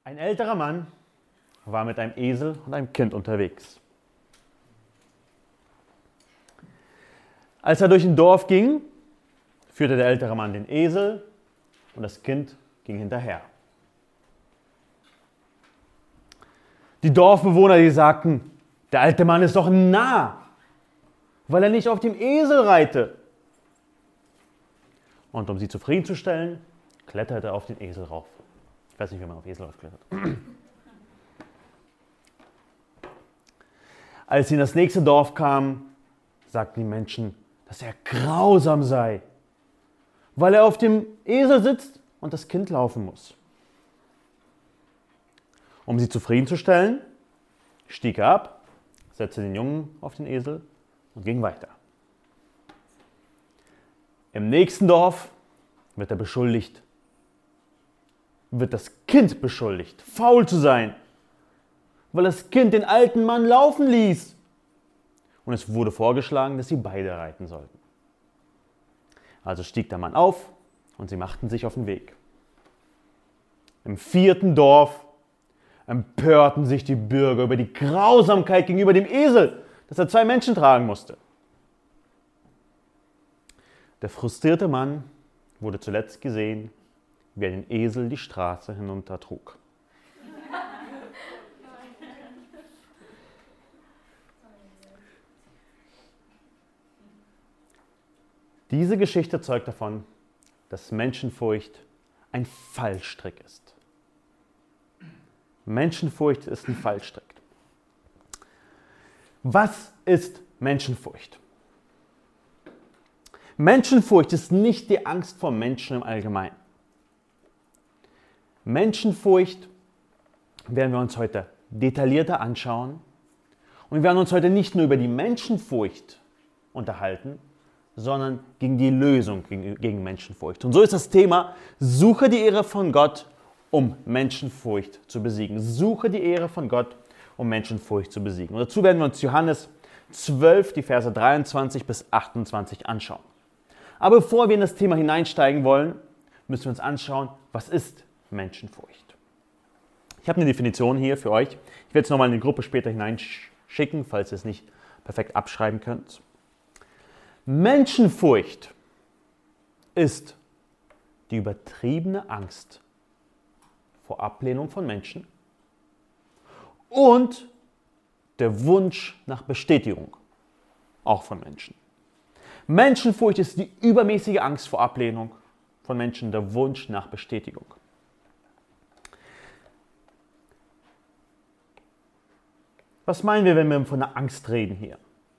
Ein älterer Mann war mit einem Esel und einem Kind unterwegs. Als er durch ein Dorf ging, führte der ältere Mann den Esel und das Kind ging hinterher. Die Dorfbewohner, die sagten, der alte Mann ist doch ein Narr, weil er nicht auf dem Esel reite. Und um sie zufriedenzustellen, kletterte er auf den Esel rauf. Ich weiß nicht, wie man auf Esel raufklettert. Als sie in das nächste Dorf kamen, sagten die Menschen, dass er grausam sei, weil er auf dem Esel sitzt und das Kind laufen muss. Um sie zufriedenzustellen, stieg er ab, setzte den Jungen auf den Esel und ging weiter. Im nächsten Dorf wird das Kind beschuldigt, faul zu sein, weil das Kind den alten Mann laufen ließ. Und es wurde vorgeschlagen, dass sie beide reiten sollten. Also stieg der Mann auf und sie machten sich auf den Weg. Im vierten Dorf empörten sich die Bürger über die Grausamkeit gegenüber dem Esel, dass er 2 Menschen tragen musste. Der frustrierte Mann wurde zuletzt gesehen, wie er den Esel die Straße hinuntertrug. Diese Geschichte zeugt davon, dass Menschenfurcht ein Fallstrick ist. Menschenfurcht ist ein Fallstrick. Was ist Menschenfurcht? Menschenfurcht ist nicht die Angst vor Menschen im Allgemeinen. Menschenfurcht werden wir uns heute detaillierter anschauen. Und wir werden uns heute nicht nur über die Menschenfurcht unterhalten, sondern gegen die Lösung gegen Menschenfurcht. Und so ist das Thema, suche die Ehre von Gott, um Menschenfurcht zu besiegen. Suche die Ehre von Gott, um Menschenfurcht zu besiegen. Und dazu werden wir uns Johannes 12, die Verse 23 bis 28 anschauen. Aber bevor wir in das Thema hineinsteigen wollen, müssen wir uns anschauen, was ist Menschenfurcht? Ich habe eine Definition hier für euch. Ich werde es nochmal in die Gruppe später hineinschicken, falls ihr es nicht perfekt abschreiben könnt. Menschenfurcht ist die übertriebene Angst vor Ablehnung von Menschen und der Wunsch nach Bestätigung, auch von Menschen. Menschenfurcht ist die übermäßige Angst vor Ablehnung von Menschen, der Wunsch nach Bestätigung. Was meinen wir, wenn wir von der Angst reden hier?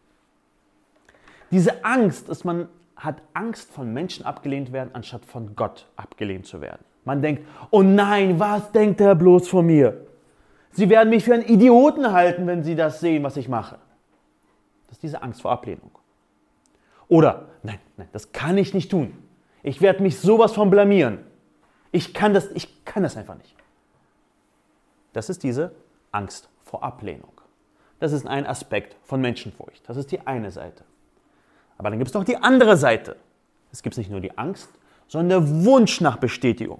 Diese Angst ist, man hat Angst, von Menschen abgelehnt werden, anstatt von Gott abgelehnt zu werden. Man denkt, oh nein, was denkt er bloß von mir? Sie werden mich für einen Idioten halten, wenn sie das sehen, was ich mache. Das ist diese Angst vor Ablehnung. Oder, nein, das kann ich nicht tun. Ich werde mich sowas von blamieren. Ich kann das einfach nicht. Das ist diese Angst vor Ablehnung. Das ist ein Aspekt von Menschenfurcht. Das ist die eine Seite. Aber dann gibt es noch die andere Seite. Es gibt nicht nur die Angst, sondern der Wunsch nach Bestätigung.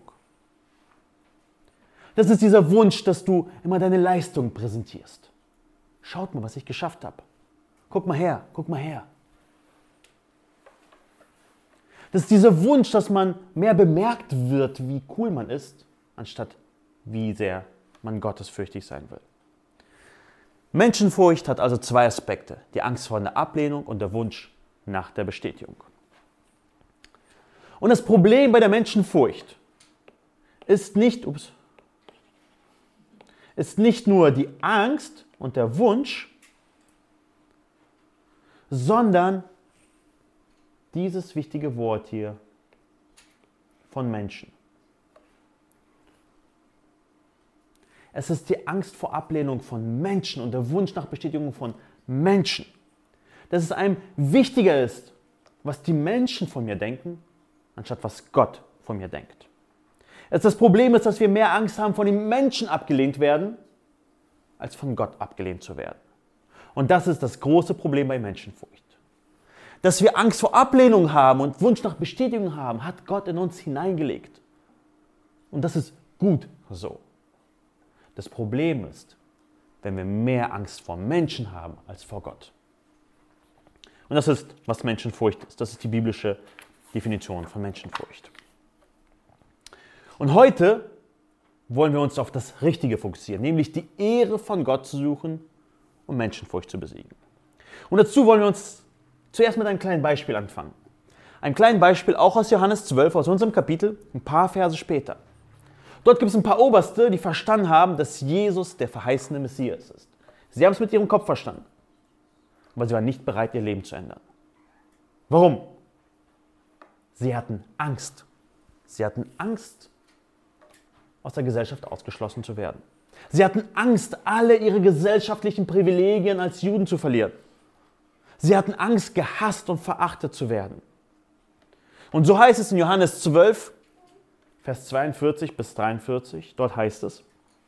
Das ist dieser Wunsch, dass du immer deine Leistung präsentierst. Schaut mal, was ich geschafft habe. Guck mal her, guck mal her. Das ist dieser Wunsch, dass man mehr bemerkt wird, wie cool man ist, anstatt wie sehr man gottesfürchtig sein will. Menschenfurcht hat also 2 Aspekte. Die Angst vor der Ablehnung und der Wunsch nach der Bestätigung. Und das Problem bei der Menschenfurcht ist nicht nur die Angst und der Wunsch, sondern dieses wichtige Wort hier von Menschen. Es ist die Angst vor Ablehnung von Menschen und der Wunsch nach Bestätigung von Menschen. Dass es einem wichtiger ist, was die Menschen von mir denken, anstatt was Gott von mir denkt. Das Problem ist, dass wir mehr Angst haben, von den Menschen abgelehnt werden, als von Gott abgelehnt zu werden. Und das ist das große Problem bei Menschenfurcht. Dass wir Angst vor Ablehnung haben und Wunsch nach Bestätigung haben, hat Gott in uns hineingelegt. Und das ist gut so. Das Problem ist, wenn wir mehr Angst vor Menschen haben als vor Gott. Und das ist, was Menschenfurcht ist. Das ist die biblische Definition von Menschenfurcht. Und heute wollen wir uns auf das Richtige fokussieren, nämlich die Ehre von Gott zu suchen, um Menschenfurcht zu besiegen. Und dazu wollen wir uns zuerst mit einem kleinen Beispiel anfangen. Ein kleines Beispiel auch aus Johannes 12, aus unserem Kapitel, ein paar Verse später. Dort gibt es ein paar Oberste, die verstanden haben, dass Jesus der verheißene Messias ist. Sie haben es mit ihrem Kopf verstanden, aber sie waren nicht bereit, ihr Leben zu ändern. Warum? Sie hatten Angst. Sie hatten Angst, aus der Gesellschaft ausgeschlossen zu werden. Sie hatten Angst, alle ihre gesellschaftlichen Privilegien als Juden zu verlieren. Sie hatten Angst, gehasst und verachtet zu werden. Und so heißt es in Johannes 12, Vers 42 bis 43, dort heißt es: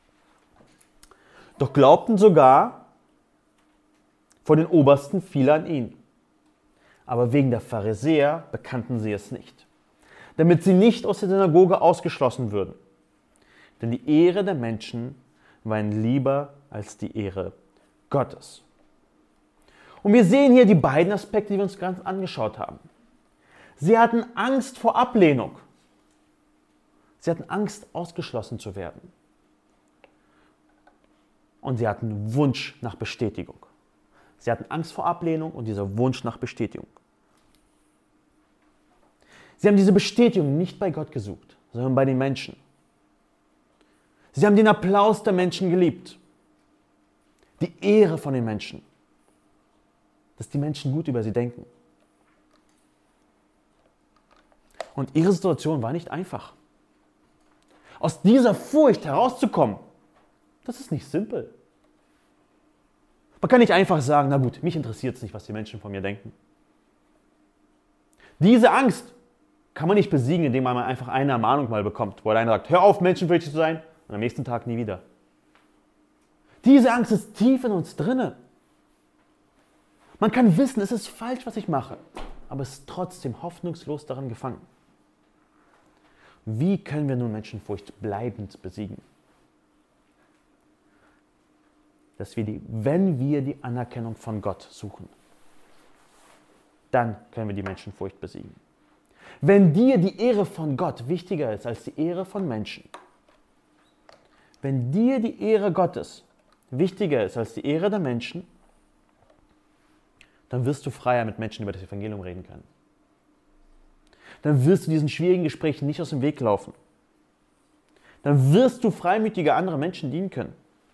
Doch glaubten sogar vor den Obersten viele an ihn. Aber wegen der Pharisäer bekannten sie es nicht, damit sie nicht aus der Synagoge ausgeschlossen würden. Denn die Ehre der Menschen war ihnen lieber als die Ehre Gottes. Und wir sehen hier die beiden Aspekte, die wir uns ganz angeschaut haben. Sie hatten Angst vor Ablehnung. Sie hatten Angst, ausgeschlossen zu werden. Und sie hatten Wunsch nach Bestätigung. Sie hatten Angst vor Ablehnung und dieser Wunsch nach Bestätigung. Sie haben diese Bestätigung nicht bei Gott gesucht, sondern bei den Menschen. Sie haben den Applaus der Menschen geliebt. Die Ehre von den Menschen. Dass die Menschen gut über sie denken. Und ihre Situation war nicht einfach. Aus dieser Furcht herauszukommen, das ist nicht simpel. Man kann nicht einfach sagen, na gut, mich interessiert es nicht, was die Menschen von mir denken. Diese Angst kann man nicht besiegen, indem man einfach eine Ermahnung mal bekommt, wo einer sagt, hör auf, menschenfürchtig zu sein, und am nächsten Tag nie wieder. Diese Angst ist tief in uns drinne. Man kann wissen, es ist falsch, was ich mache, aber es ist trotzdem hoffnungslos daran gefangen. Wie können wir nun Menschenfurcht bleibend besiegen? Wenn wir die Anerkennung von Gott suchen, dann können wir die Menschenfurcht besiegen. Wenn dir die Ehre von Gott wichtiger ist als die Ehre von Menschen, wenn dir die Ehre Gottes wichtiger ist als die Ehre der Menschen, dann wirst du freier mit Menschen über das Evangelium reden können. Dann wirst du diesen schwierigen Gesprächen nicht aus dem Weg laufen. Dann wirst du freimütiger andere Menschen dienen können.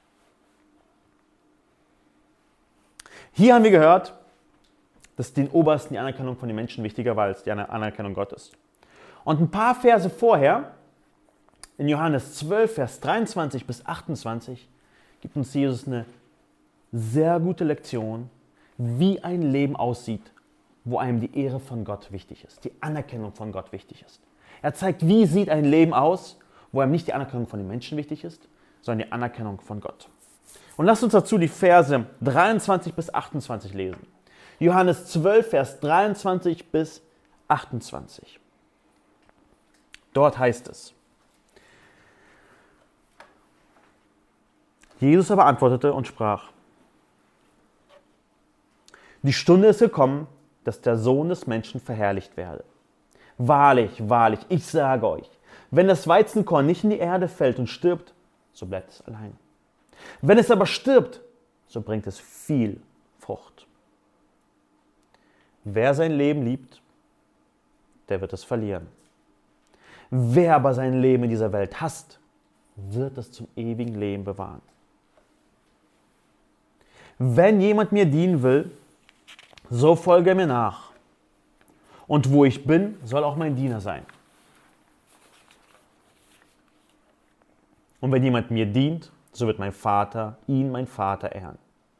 Hier haben wir gehört, dass den Obersten die Anerkennung von den Menschen wichtiger war als die Anerkennung Gottes. Und ein paar Verse vorher, in Johannes 12, Vers 23 bis 28, gibt uns Jesus eine sehr gute Lektion, wie ein Leben aussieht, wo einem die Ehre von Gott wichtig ist, die Anerkennung von Gott wichtig ist. Er zeigt, wie sieht ein Leben aus, wo einem nicht die Anerkennung von den Menschen wichtig ist, sondern die Anerkennung von Gott. Und lasst uns dazu die Verse 23 bis 28 lesen. Johannes 12, Vers 23 bis 28. Dort heißt es: Jesus aber antwortete und sprach: Die Stunde ist gekommen, dass der Sohn des Menschen verherrlicht werde. Wahrlich, wahrlich, ich sage euch, wenn das Weizenkorn nicht in die Erde fällt und stirbt, so bleibt es allein. Wenn es aber stirbt, so bringt es viel Frucht. Wer sein Leben liebt, der wird es verlieren. Wer aber sein Leben in dieser Welt hasst, wird es zum ewigen Leben bewahren. Wenn jemand mir dienen will, so folge mir nach. Und wo ich bin, soll auch mein Diener sein. Und wenn jemand mir dient, so wird mein Vater mein Vater ehren.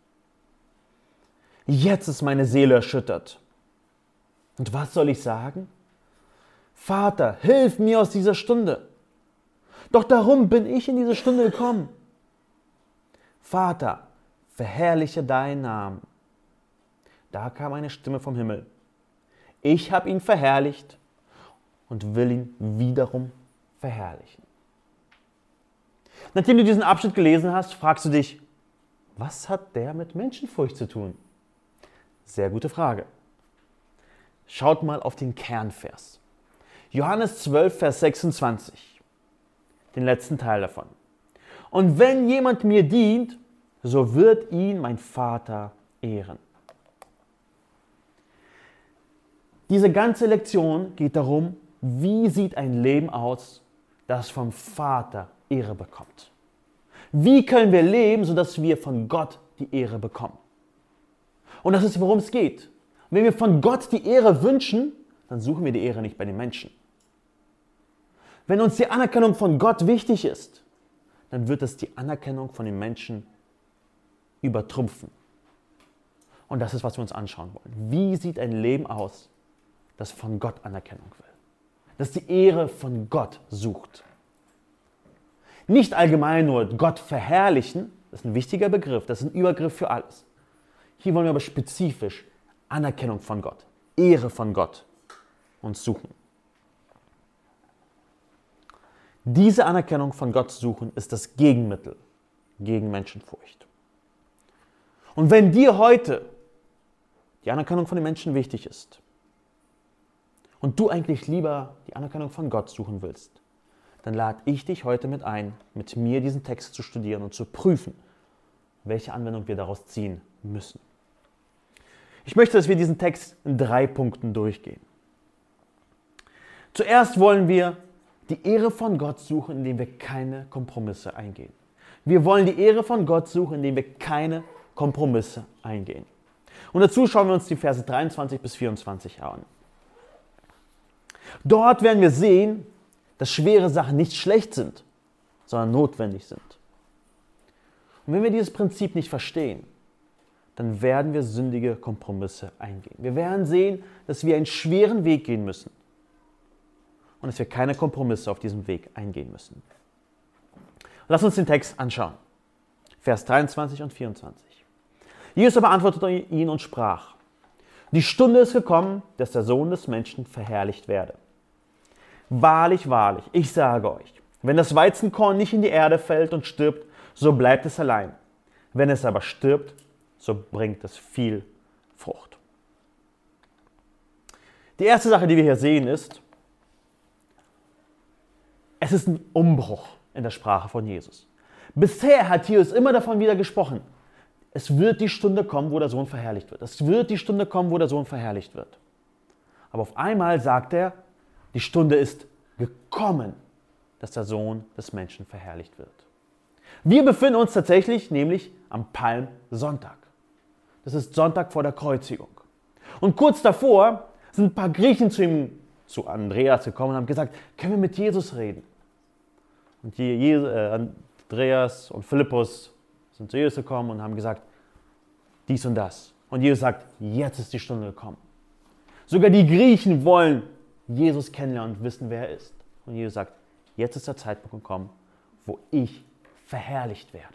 Jetzt ist meine Seele erschüttert. Und was soll ich sagen? Vater, hilf mir aus dieser Stunde. Doch darum bin ich in diese Stunde gekommen. Vater, verherrliche deinen Namen. Da kam eine Stimme vom Himmel. Ich habe ihn verherrlicht und will ihn wiederum verherrlichen. Nachdem du diesen Abschnitt gelesen hast, fragst du dich, was hat der mit Menschenfurcht zu tun? Sehr gute Frage. Schaut mal auf den Kernvers. Johannes 12, Vers 26. Den letzten Teil davon. Und wenn jemand mir dient, so wird ihn mein Vater ehren. Diese ganze Lektion geht darum, wie sieht ein Leben aus, das vom Vater Ehre bekommt. Wie können wir leben, sodass wir von Gott die Ehre bekommen? Und das ist, worum es geht. Wenn wir von Gott die Ehre wünschen, dann suchen wir die Ehre nicht bei den Menschen. Wenn uns die Anerkennung von Gott wichtig ist, dann wird es die Anerkennung von den Menschen übertrumpfen. Und das ist, was wir uns anschauen wollen. Wie sieht ein Leben aus, das von Gott Anerkennung will? Das die Ehre von Gott sucht. Nicht allgemein nur Gott verherrlichen, das ist ein wichtiger Begriff, das ist ein Übergriff für alles. Hier wollen wir aber spezifisch Anerkennung von Gott, Ehre von Gott uns suchen. Diese Anerkennung von Gott suchen ist das Gegenmittel gegen Menschenfurcht. Und wenn dir heute die Anerkennung von den Menschen wichtig ist und du eigentlich lieber die Anerkennung von Gott suchen willst, dann lade ich dich heute mit ein, mit mir diesen Text zu studieren und zu prüfen, welche Anwendung wir daraus ziehen müssen. Ich möchte, dass wir diesen Text in 3 Punkten durchgehen. Zuerst wollen wir die Ehre von Gott suchen, indem wir keine Kompromisse eingehen. Wir wollen die Ehre von Gott suchen, indem wir keine Kompromisse eingehen. Und dazu schauen wir uns die Verse 23 bis 24 an. Dort werden wir sehen, dass schwere Sachen nicht schlecht sind, sondern notwendig sind. Und wenn wir dieses Prinzip nicht verstehen, dann werden wir sündige Kompromisse eingehen. Wir werden sehen, dass wir einen schweren Weg gehen müssen und dass wir keine Kompromisse auf diesem Weg eingehen müssen. Lass uns den Text anschauen. Vers 23 und 24. Jesus aber antwortete ihn und sprach: Die Stunde ist gekommen, dass der Sohn des Menschen verherrlicht werde. Wahrlich, wahrlich, ich sage euch, wenn das Weizenkorn nicht in die Erde fällt und stirbt, so bleibt es allein. Wenn es aber stirbt, so bringt es viel Frucht. Die erste Sache, die wir hier sehen, ist, es ist ein Umbruch in der Sprache von Jesus. Bisher hat Jesus immer davon wieder gesprochen, es wird die Stunde kommen, wo der Sohn verherrlicht wird. Es wird die Stunde kommen, wo der Sohn verherrlicht wird. Aber auf einmal sagt er, die Stunde ist gekommen, dass der Sohn des Menschen verherrlicht wird. Wir befinden uns tatsächlich nämlich am Palmsonntag. Das ist Sonntag vor der Kreuzigung. Und kurz davor sind ein paar Griechen zu Andreas gekommen und haben gesagt, können wir mit Jesus reden? Und Andreas und Philippus sind zu Jesus gekommen und haben gesagt, dies und das. Und Jesus sagt, jetzt ist die Stunde gekommen. Sogar die Griechen wollen Jesus kennenlernen und wissen, wer er ist. Und Jesus sagt, jetzt ist der Zeitpunkt gekommen, wo ich verherrlicht werde.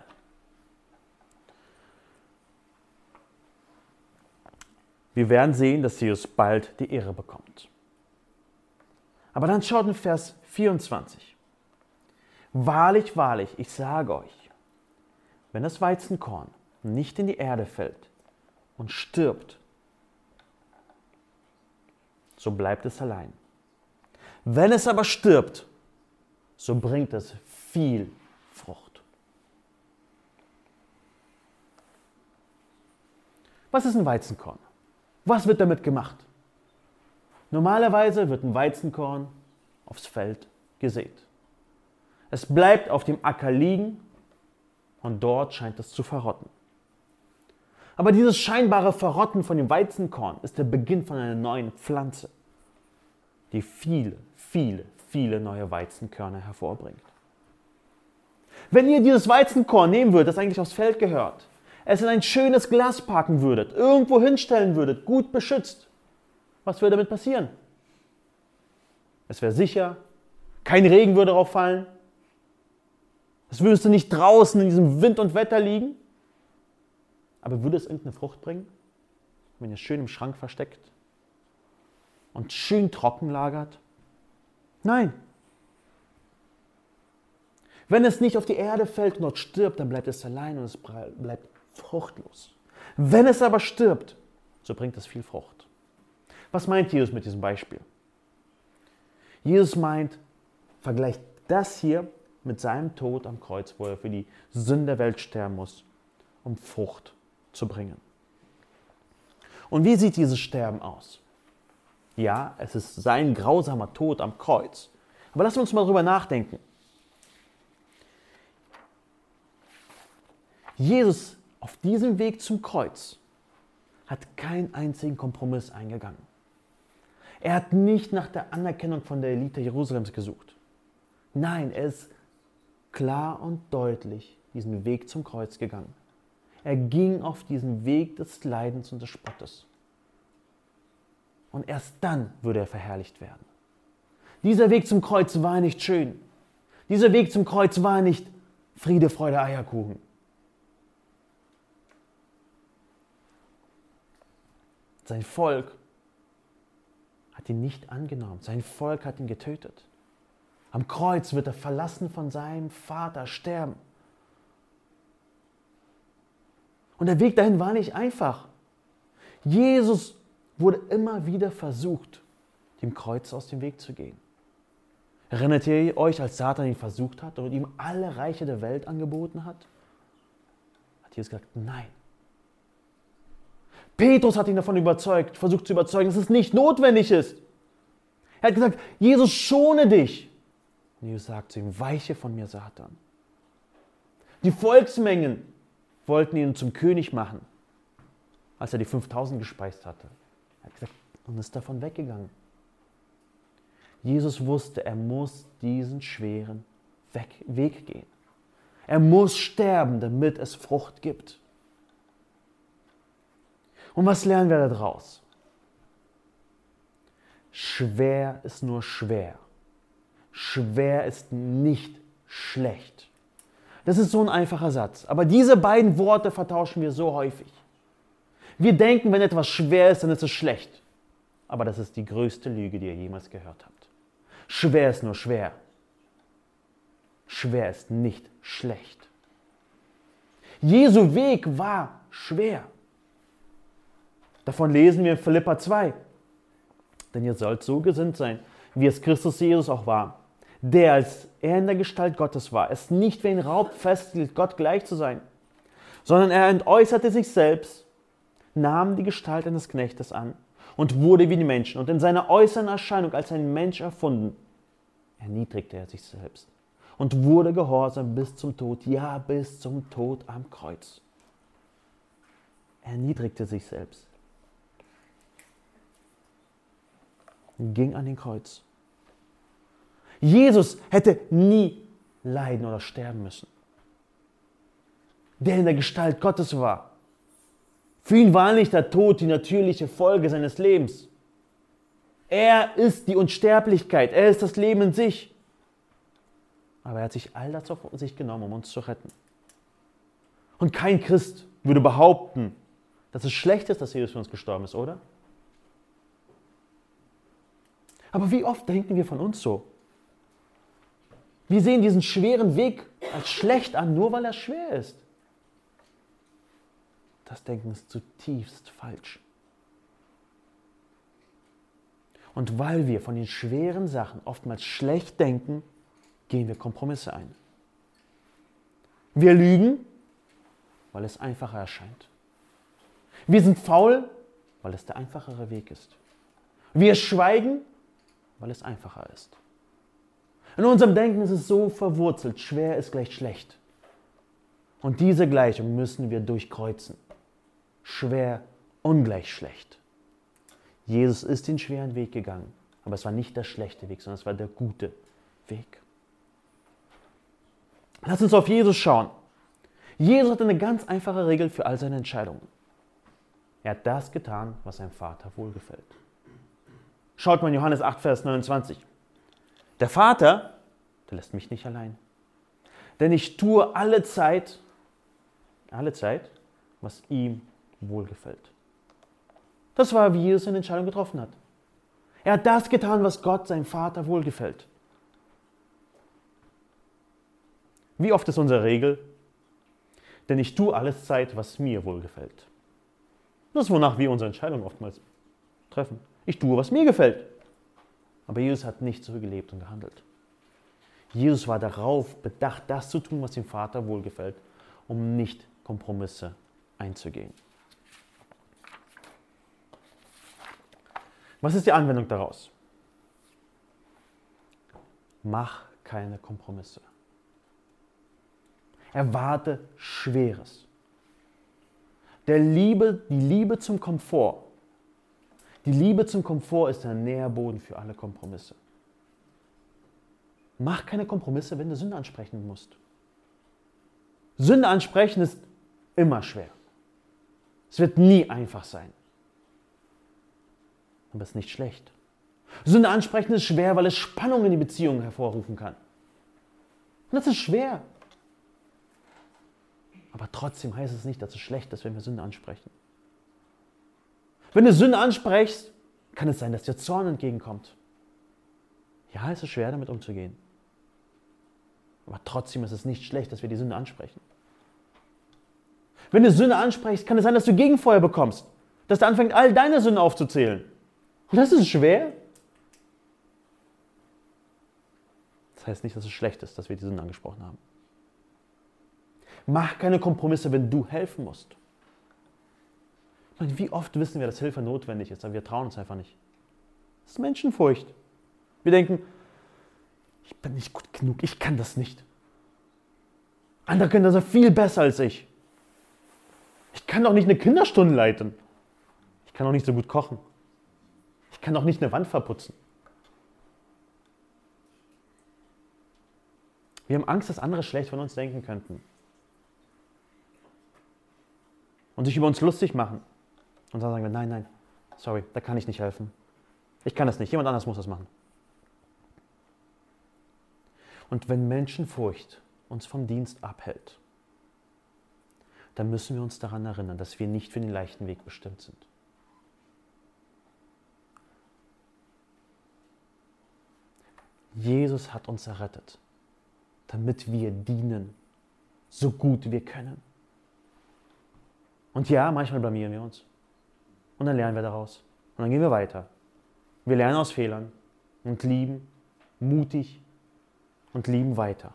Wir werden sehen, dass Jesus bald die Ehre bekommt. Aber dann schaut in Vers 24. Wahrlich, wahrlich, ich sage euch, wenn das Weizenkorn nicht in die Erde fällt und stirbt, so bleibt es allein. Wenn es aber stirbt, so bringt es viel Frucht. Was ist ein Weizenkorn? Was wird damit gemacht? Normalerweise wird ein Weizenkorn aufs Feld gesät. Es bleibt auf dem Acker liegen und dort scheint es zu verrotten. Aber dieses scheinbare Verrotten von dem Weizenkorn ist der Beginn von einer neuen Pflanze, die viele, viele, viele neue Weizenkörner hervorbringt. Wenn ihr dieses Weizenkorn nehmen würdet, das eigentlich aufs Feld gehört, es in ein schönes Glas packen würdet, irgendwo hinstellen würdet, gut beschützt, was würde damit passieren? Es wäre sicher, kein Regen würde darauf fallen, es würdest du nicht draußen in diesem Wind und Wetter liegen, aber würde es irgendeine Frucht bringen, wenn ihr es schön im Schrank versteckt und schön trocken lagert? Nein. Wenn es nicht auf die Erde fällt und dort stirbt, dann bleibt es allein und es bleibt fruchtlos. Wenn es aber stirbt, so bringt es viel Frucht. Was meint Jesus mit diesem Beispiel? Jesus meint, vergleicht das hier mit seinem Tod am Kreuz, wo er für die Sünden der Welt sterben muss, um Frucht zu bringen. Und wie sieht dieses Sterben aus? Ja, es ist sein grausamer Tod am Kreuz. Aber lassen wir uns mal darüber nachdenken. Jesus auf diesem Weg zum Kreuz hat keinen einzigen Kompromiss eingegangen. Er hat nicht nach der Anerkennung von der Elite Jerusalems gesucht. Nein, er ist klar und deutlich diesen Weg zum Kreuz gegangen. Er ging auf diesen Weg des Leidens und des Spottes. Und erst dann würde er verherrlicht werden. Dieser Weg zum Kreuz war nicht schön. Dieser Weg zum Kreuz war nicht Friede, Freude, Eierkuchen. Sein Volk hat ihn nicht angenommen. Sein Volk hat ihn getötet. Am Kreuz wird er verlassen von seinem Vater sterben. Und der Weg dahin war nicht einfach. Jesus wurde immer wieder versucht, dem Kreuz aus dem Weg zu gehen. Erinnert ihr euch, als Satan ihn versucht hat und ihm alle Reiche der Welt angeboten hat? Hat Jesus gesagt, nein. Petrus hat ihn davon versucht zu überzeugen, dass es nicht notwendig ist. Er hat gesagt, Jesus, schone dich. Und Jesus sagt zu ihm, weiche von mir, Satan. Die Volksmengen wollten ihn zum König machen, als er die 5000 gespeist hatte. Er hat gesagt, und ist davon weggegangen. Jesus wusste, er muss diesen schweren Weg gehen. Er muss sterben, damit es Frucht gibt. Und was lernen wir daraus? Schwer ist nur schwer. Schwer ist nicht schlecht. Das ist so ein einfacher Satz. Aber diese beiden Worte vertauschen wir so häufig. Wir denken, wenn etwas schwer ist, dann ist es schlecht. Aber das ist die größte Lüge, die ihr jemals gehört habt. Schwer ist nur schwer. Schwer ist nicht schlecht. Jesu Weg war schwer. Davon lesen wir in Philipper 2. Denn ihr sollt so gesinnt sein, wie es Christus Jesus auch war, der, als er in der Gestalt Gottes war, es nicht wie ein Raub festhielt, Gott gleich zu sein, sondern er entäußerte sich selbst, nahm die Gestalt eines Knechtes an und wurde wie die Menschen. Und in seiner äußeren Erscheinung als ein Mensch erfunden, erniedrigte er sich selbst und wurde gehorsam bis zum Tod, ja, bis zum Tod am Kreuz. Er erniedrigte sich selbst. Ging an den Kreuz. Jesus hätte nie leiden oder sterben müssen. Der in der Gestalt Gottes war. Für ihn war nicht der Tod die natürliche Folge seines Lebens. Er ist die Unsterblichkeit, er ist das Leben in sich. Aber er hat sich all das auf sich genommen, um uns zu retten. Und kein Christ würde behaupten, dass es schlecht ist, dass Jesus für uns gestorben ist, oder? Aber wie oft denken wir von uns so? Wir sehen diesen schweren Weg als schlecht an, nur weil er schwer ist. Das Denken ist zutiefst falsch. Und weil wir von den schweren Sachen oftmals schlecht denken, gehen wir Kompromisse ein. Wir lügen, weil es einfacher erscheint. Wir sind faul, weil es der einfachere Weg ist. Wir schweigen, weil es einfacher ist. In unserem Denken ist es so verwurzelt, schwer ist gleich schlecht. Und diese Gleichung müssen wir durchkreuzen. Schwer ungleich schlecht. Jesus ist den schweren Weg gegangen, aber es war nicht der schlechte Weg, sondern es war der gute Weg. Lass uns auf Jesus schauen. Jesus hat eine ganz einfache Regel für all seine Entscheidungen. Er hat das getan, was seinem Vater wohlgefällt. Schaut mal in Johannes 8, Vers 29. Der Vater, der lässt mich nicht allein. Denn ich tue alle Zeit, was ihm wohlgefällt. Das war, wie Jesus eine Entscheidung getroffen hat. Er hat das getan, was Gott, seinem Vater, wohlgefällt. Wie oft ist unsere Regel? Denn ich tue alles Zeit, was mir wohlgefällt. Das ist, wonach wir unsere Entscheidungen oftmals treffen. Ich tue, was mir gefällt. Aber Jesus hat nicht so gelebt und gehandelt. Jesus war darauf bedacht, das zu tun, was dem Vater wohlgefällt, um nicht Kompromisse einzugehen. Was ist die Anwendung daraus? Mach keine Kompromisse. Erwarte Schweres. Die Liebe zum Komfort. Die Liebe zum Komfort ist der Nährboden für alle Kompromisse. Mach keine Kompromisse, wenn du Sünde ansprechen musst. Sünde ansprechen ist immer schwer. Es wird nie einfach sein. Aber es ist nicht schlecht. Sünde ansprechen ist schwer, weil es Spannungen in die Beziehung hervorrufen kann. Und das ist schwer. Aber trotzdem heißt es nicht, dass es schlecht ist, wenn wir Sünde ansprechen. Wenn du Sünde ansprichst, kann es sein, dass dir Zorn entgegenkommt. Ja, es ist schwer, damit umzugehen. Aber trotzdem ist es nicht schlecht, dass wir die Sünde ansprechen. Wenn du Sünde ansprichst, kann es sein, dass du Gegenfeuer bekommst. Dass du anfängst, all deine Sünden aufzuzählen. Und das ist schwer. Das heißt nicht, dass es schlecht ist, dass wir die Sünde angesprochen haben. Mach keine Kompromisse, wenn du helfen musst. Ich meine, wie oft wissen wir, dass Hilfe notwendig ist, aber wir trauen uns einfach nicht. Das ist Menschenfurcht. Wir denken, ich bin nicht gut genug, ich kann das nicht. Andere können das viel besser als ich. Ich kann doch nicht eine Kinderstunde leiten. Ich kann doch nicht so gut kochen. Ich kann doch nicht eine Wand verputzen. Wir haben Angst, dass andere schlecht von uns denken könnten. Und sich über uns lustig machen. Und dann sagen wir, nein, sorry, da kann ich nicht helfen. Ich kann das nicht, jemand anders muss das machen. Und wenn Menschenfurcht uns vom Dienst abhält, dann müssen wir uns daran erinnern, dass wir nicht für den leichten Weg bestimmt sind. Jesus hat uns errettet, damit wir dienen, so gut wir können. Und ja, manchmal blamieren wir uns. Und dann lernen wir daraus. Und dann gehen wir weiter. Wir lernen aus Fehlern und lieben mutig und lieben weiter.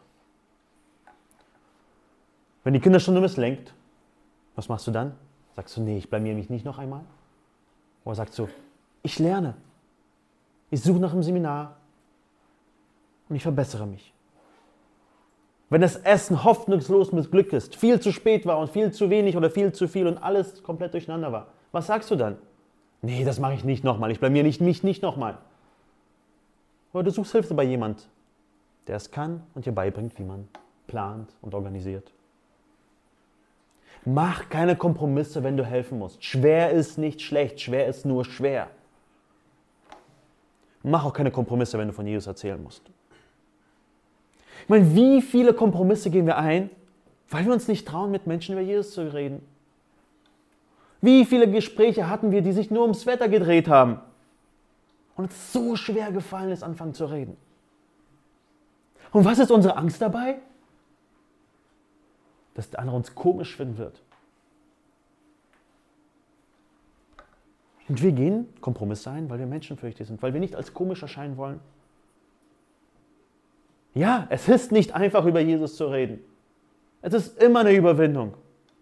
Wenn die Kinderstunde misslingt, was machst du dann? Sagst du, nee, ich blamiere mich nicht noch einmal? Oder sagst du, ich lerne. Ich suche nach einem Seminar und ich verbessere mich. Wenn das Essen hoffnungslos missglückt ist, viel zu spät war und viel zu wenig oder viel zu viel und alles komplett durcheinander war, was sagst du dann? Nee, das mache ich nicht nochmal, ich blamiere mich nicht nochmal. Oder du suchst Hilfe bei jemand, der es kann und dir beibringt, wie man plant und organisiert. Mach keine Kompromisse, wenn du helfen musst. Schwer ist nicht schlecht, schwer ist nur schwer. Mach auch keine Kompromisse, wenn du von Jesus erzählen musst. Ich meine, wie viele Kompromisse gehen wir ein, weil wir uns nicht trauen, mit Menschen über Jesus zu reden? Wie viele Gespräche hatten wir, die sich nur ums Wetter gedreht haben und uns so schwer gefallen ist, anfangen zu reden? Und was ist unsere Angst dabei? Dass der andere uns komisch finden wird. Und wir gehen Kompromisse ein, weil wir menschenfürchtig sind, weil wir nicht als komisch erscheinen wollen. Ja, es ist nicht einfach, über Jesus zu reden. Es ist immer eine Überwindung.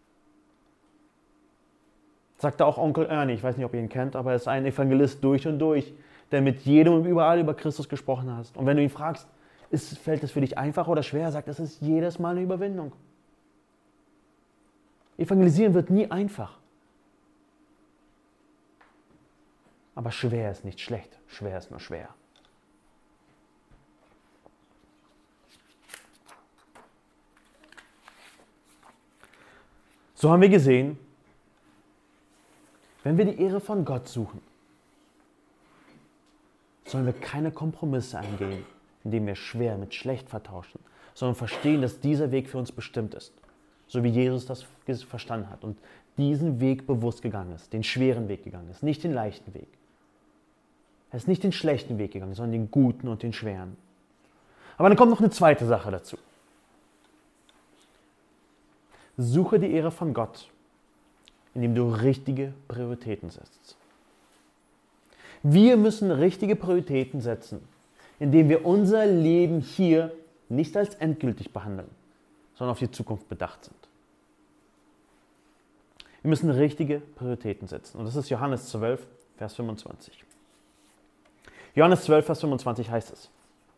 Sagte auch Onkel Ernie, ich weiß nicht, ob ihr ihn kennt, aber er ist ein Evangelist durch und durch, der mit jedem und überall über Christus gesprochen hat. Und wenn du ihn fragst, fällt es für dich einfach oder schwer, sagt, es ist jedes Mal eine Überwindung. Evangelisieren wird nie einfach. Aber schwer ist nicht schlecht, schwer ist nur schwer. So haben wir gesehen, wenn wir die Ehre von Gott suchen, sollen wir keine Kompromisse eingehen, indem wir schwer mit schlecht vertauschen, sondern verstehen, dass dieser Weg für uns bestimmt ist, so wie Jesus das verstanden hat und diesen Weg bewusst gegangen ist, den schweren Weg gegangen ist, nicht den leichten Weg. Er ist nicht den schlechten Weg gegangen, sondern den guten und den schweren. Aber dann kommt noch eine zweite Sache dazu. Suche die Ehre von Gott, indem du richtige Prioritäten setzt. Wir müssen richtige Prioritäten setzen, indem wir unser Leben hier nicht als endgültig behandeln, sondern auf die Zukunft bedacht sind. Wir müssen richtige Prioritäten setzen. Und das ist Johannes 12, Vers 25. Johannes 12, Vers 25 heißt es: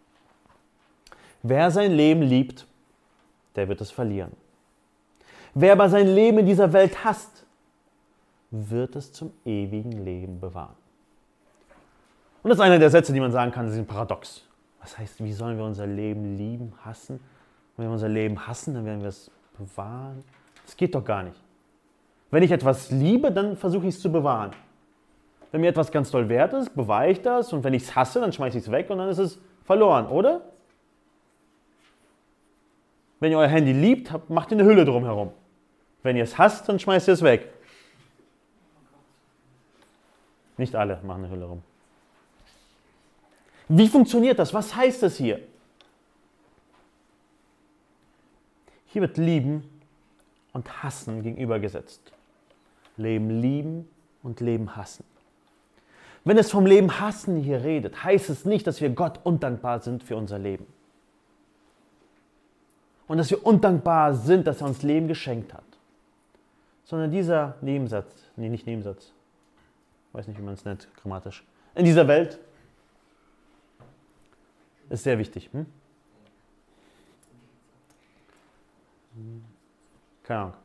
Wer sein Leben liebt, der wird es verlieren. Wer aber sein Leben in dieser Welt hasst, wird es zum ewigen Leben bewahren. Und das ist einer der Sätze, die man sagen kann, sie sind paradox. Was heißt, wie sollen wir unser Leben lieben, hassen? Und wenn wir unser Leben hassen, dann werden wir es bewahren. Das geht doch gar nicht. Wenn ich etwas liebe, dann versuche ich es zu bewahren. Wenn mir etwas ganz doll wert ist, bewahre ich das. Und wenn ich es hasse, dann schmeiße ich es weg und dann ist es verloren, oder? Wenn ihr euer Handy liebt, macht ihr eine Hülle drumherum. Wenn ihr es hasst, dann schmeißt ihr es weg. Nicht alle machen eine Hülle rum. Wie funktioniert das? Was heißt das hier? Hier wird Lieben und Hassen gegenübergesetzt. Leben lieben und Leben hassen. Wenn es vom Leben hassen hier redet, heißt es nicht, dass wir Gott undankbar sind für unser Leben. Und dass wir undankbar sind, dass er uns Leben geschenkt hat. Sondern dieser Nebensatz, nicht Nebensatz, weiß nicht, wie man es nennt, grammatisch, in dieser Welt ist sehr wichtig. Keine Ahnung.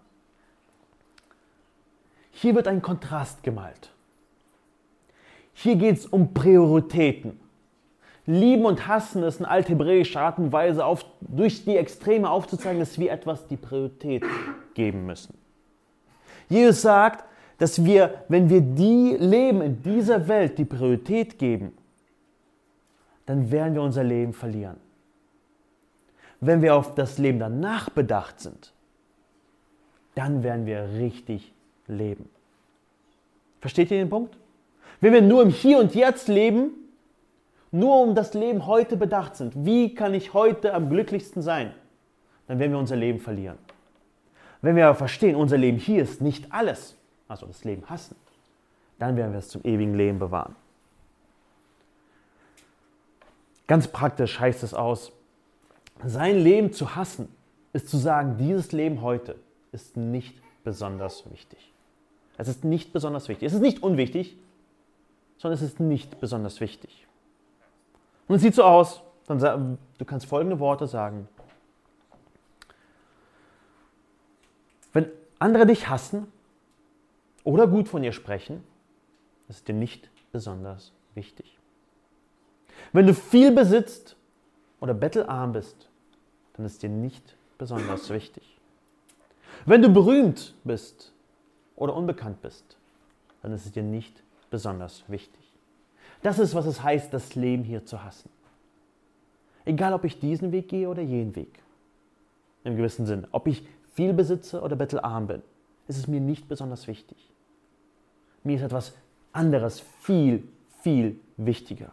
Hier wird ein Kontrast gemalt. Hier geht es um Prioritäten. Lieben und hassen ist eine althebräische Art und Weise, durch die Extreme aufzuzeigen, dass wir etwas die Priorität geben müssen. Jesus sagt, dass wir, wenn wir die Leben in dieser Welt die Priorität geben, dann werden wir unser Leben verlieren. Wenn wir auf das Leben danach bedacht sind, dann werden wir richtig leben. Versteht ihr den Punkt? Wenn wir nur im Hier und Jetzt leben, nur um das Leben heute bedacht sind, wie kann ich heute am glücklichsten sein, dann werden wir unser Leben verlieren. Wenn wir aber verstehen, unser Leben hier ist nicht alles, also das Leben hassen, dann werden wir es zum ewigen Leben bewahren. Ganz praktisch heißt es aus, sein Leben zu hassen, ist zu sagen, dieses Leben heute ist nicht besonders wichtig. Es ist nicht besonders wichtig. Es ist nicht unwichtig, sondern es ist nicht besonders wichtig. Und es sieht so aus, du kannst folgende Worte sagen. Wenn andere dich hassen oder gut von dir sprechen, ist es dir nicht besonders wichtig. Wenn du viel besitzt oder bettelarm bist, dann ist es dir nicht besonders wichtig. Wenn du berühmt bist oder unbekannt bist, dann ist es dir nicht besonders wichtig. Das ist, was es heißt, das Leben hier zu hassen. Egal, ob ich diesen Weg gehe oder jenen Weg. Im gewissen Sinne. Ob ich viel besitze oder bettelarm bin, ist es mir nicht besonders wichtig. Mir ist etwas anderes viel, viel wichtiger.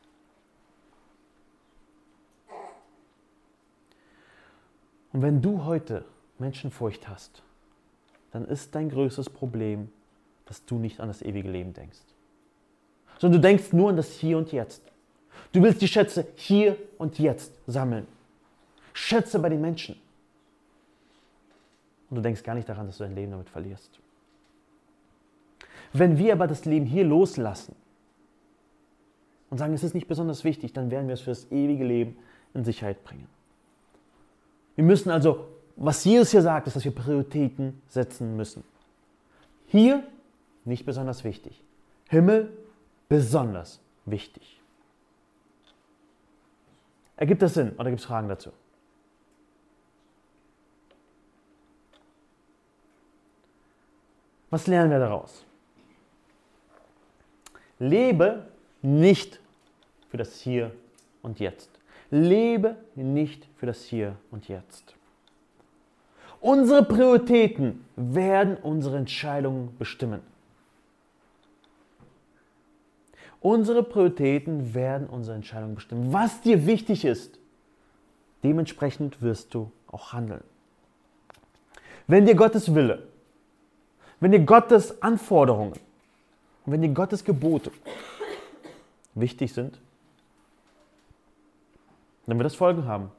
Und wenn du heute Menschenfurcht hast, dann ist dein größtes Problem, dass du nicht an das ewige Leben denkst. Sondern du denkst nur an das Hier und Jetzt. Du willst die Schätze hier und jetzt sammeln. Schätze bei den Menschen. Und du denkst gar nicht daran, dass du dein Leben damit verlierst. Wenn wir aber das Leben hier loslassen und sagen, es ist nicht besonders wichtig, dann werden wir es für das ewige Leben in Sicherheit bringen. Wir müssen also, was Jesus hier sagt, ist, dass wir Prioritäten setzen müssen. Hier nicht besonders wichtig. Himmel besonders wichtig. Ergibt das Sinn oder gibt es Fragen dazu? Was lernen wir daraus? Lebe nicht für das Hier und Jetzt. Lebe nicht für das Hier und Jetzt. Unsere Prioritäten werden unsere Entscheidungen bestimmen. Unsere Prioritäten werden unsere Entscheidungen bestimmen. Was dir wichtig ist, dementsprechend wirst du auch handeln. Wenn dir Gottes Wille, wenn dir Gottes Anforderungen und wenn dir Gottes Gebote wichtig sind, dann wird das Folgen haben.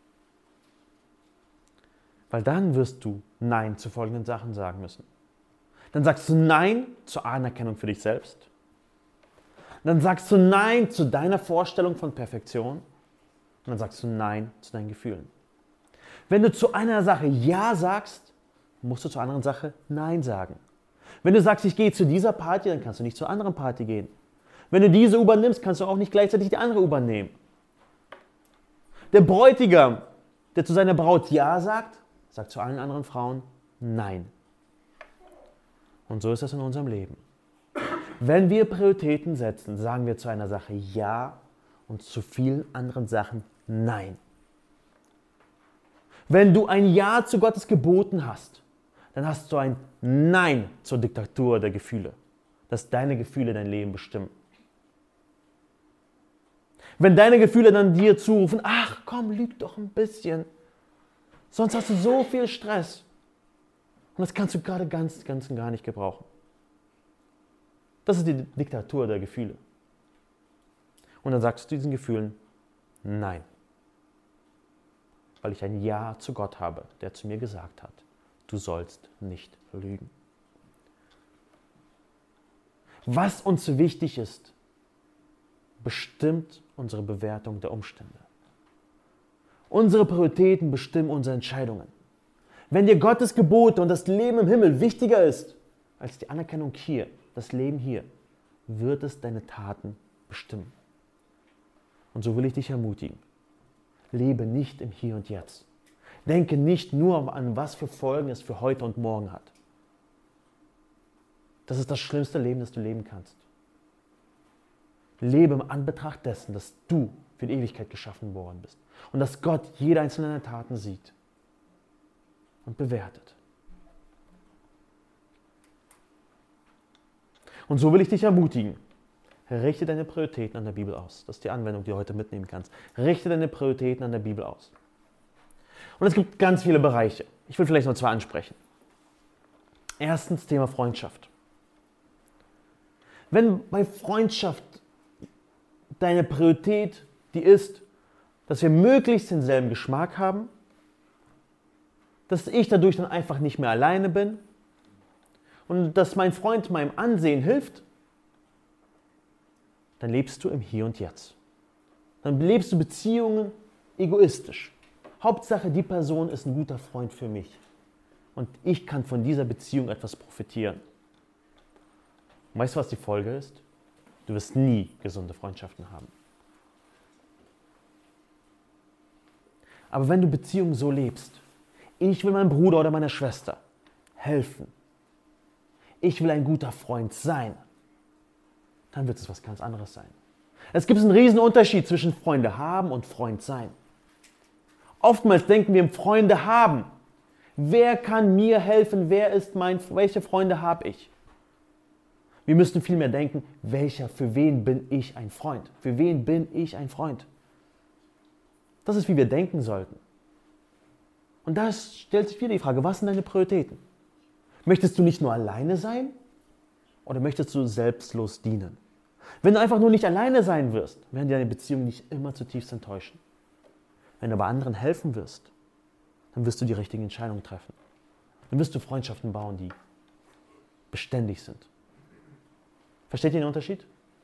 Weil dann wirst du Nein zu folgenden Sachen sagen müssen. Dann sagst du Nein zur Anerkennung für dich selbst. Dann sagst du Nein zu deiner Vorstellung von Perfektion. Und dann sagst du Nein zu deinen Gefühlen. Wenn du zu einer Sache Ja sagst, musst du zur anderen Sache Nein sagen. Wenn du sagst, ich gehe zu dieser Party, dann kannst du nicht zur anderen Party gehen. Wenn du diese U-Bahn nimmst, kannst du auch nicht gleichzeitig die andere U-Bahn nehmen. Der Bräutigam, der zu seiner Braut Ja sagt, sagt zu allen anderen Frauen Nein. Und so ist das in unserem Leben. Wenn wir Prioritäten setzen, sagen wir zu einer Sache Ja und zu vielen anderen Sachen Nein. Wenn du ein Ja zu Gottes Geboten hast, dann hast du ein Nein zur Diktatur der Gefühle, dass deine Gefühle dein Leben bestimmen. Wenn deine Gefühle dann dir zurufen, ach komm, lüg doch ein bisschen, sonst hast du so viel Stress. Und das kannst du gerade ganz und gar nicht gebrauchen. Das ist die Diktatur der Gefühle. Und dann sagst du diesen Gefühlen Nein. Weil ich ein Ja zu Gott habe, der zu mir gesagt hat, du sollst nicht lügen. Was uns wichtig ist, bestimmt unsere Bewertung der Umstände. Unsere Prioritäten bestimmen unsere Entscheidungen. Wenn dir Gottes Gebote und das Leben im Himmel wichtiger ist als die Anerkennung hier, das Leben hier, wird es deine Taten bestimmen. Und so will ich dich ermutigen. Lebe nicht im Hier und Jetzt. Denke nicht nur an, was für Folgen es für heute und morgen hat. Das ist das schlimmste Leben, das du leben kannst. Lebe im Anbetracht dessen, dass du für die Ewigkeit geschaffen worden bist und dass Gott jede einzelne deiner Taten sieht und bewertet. Und so will ich dich ermutigen. Richte deine Prioritäten an der Bibel aus. Das ist die Anwendung, die du heute mitnehmen kannst. Richte deine Prioritäten an der Bibel aus. Und es gibt ganz viele Bereiche. Ich will vielleicht nur zwei ansprechen. Erstens Thema Freundschaft. Wenn bei Freundschaft deine Priorität die ist, dass wir möglichst denselben Geschmack haben, dass ich dadurch dann einfach nicht mehr alleine bin und dass mein Freund meinem Ansehen hilft, dann lebst du im Hier und Jetzt. Dann lebst du Beziehungen egoistisch. Hauptsache, die Person ist ein guter Freund für mich. Und ich kann von dieser Beziehung etwas profitieren. Und weißt du, was die Folge ist? Du wirst nie gesunde Freundschaften haben. Aber wenn du Beziehungen so lebst, ich will meinem Bruder oder meiner Schwester helfen, ich will ein guter Freund sein, dann wird es was ganz anderes sein. Es gibt einen riesen Unterschied zwischen Freunde haben und Freund sein. Oftmals denken wir im Freunde haben. Wer kann mir helfen? Welche Freunde habe ich? Wir müssten vielmehr denken, für wen bin ich ein Freund? Für wen bin ich ein Freund? Das ist, wie wir denken sollten. Und da stellt sich wieder die Frage, was sind deine Prioritäten? Möchtest du nicht nur alleine sein oder möchtest du selbstlos dienen? Wenn du einfach nur nicht alleine sein wirst, werden dir deine Beziehungen nicht immer zutiefst enttäuschen. Wenn du aber anderen helfen wirst, dann wirst du die richtigen Entscheidungen treffen. Dann wirst du Freundschaften bauen, die beständig sind. Versteht ihr den Unterschied?